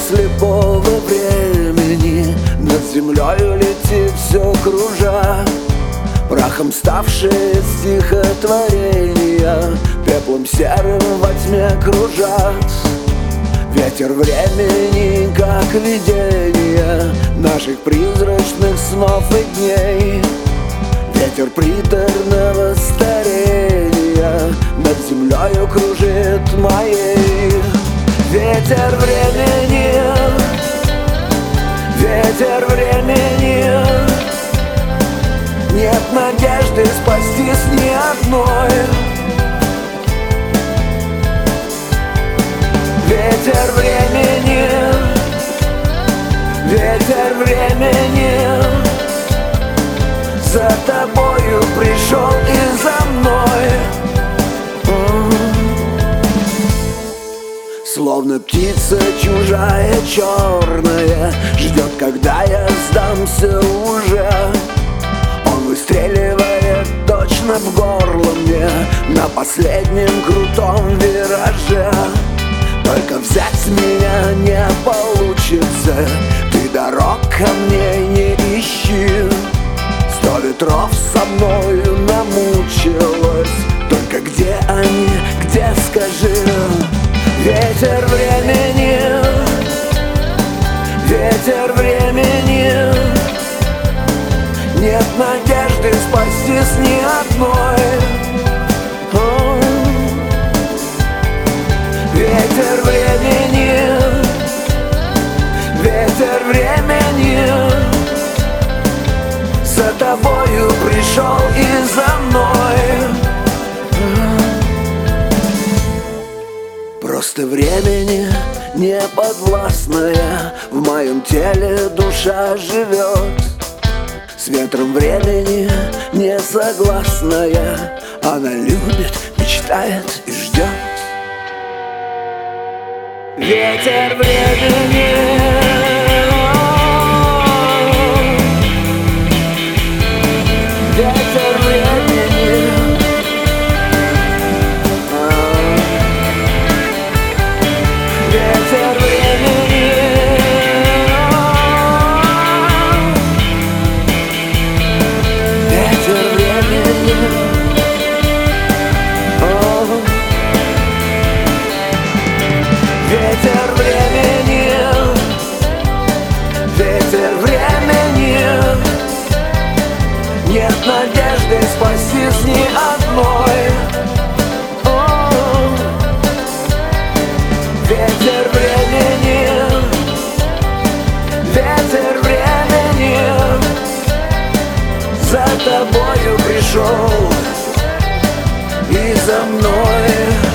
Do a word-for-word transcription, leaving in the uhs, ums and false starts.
слепого времени над землею летит все кружа. Прахом ставшие стихотворения пеплом серым во тьме кружат. Ветер времени, как видение наших призрачных снов и дней. Ветер приторного старения над землею кружит моей. Ветер времени, ветер времени, нет надежды спастись ни одной. Ветер времени, ветер времени, за тобою пришел и за мной. Словно птица чужая, черная, ждет, когда я сдамся уже. Он выстреливает точно в горло мне на последнем крутом вираже. Только взять меня не получится, ты дорог ко мне не ищи. Сто ветров со мною намучилась, только где они, где, скажи? Ветер времени, ветер времени, нет надежды спастись ни одной. Ветер времени, ветер времени, за тобою пришел и за мной. Просто времени неподвластная в моем теле душа живет. С ветром времени не согласная, она любит, мечтает и ждет. Ветер времени, ветер времени, ветер времени, ветер времени, ветер времени, ветер времени, нет надежды спастись ни одной. О, ветер времени, ветер времени, за тобою пришел и за мной.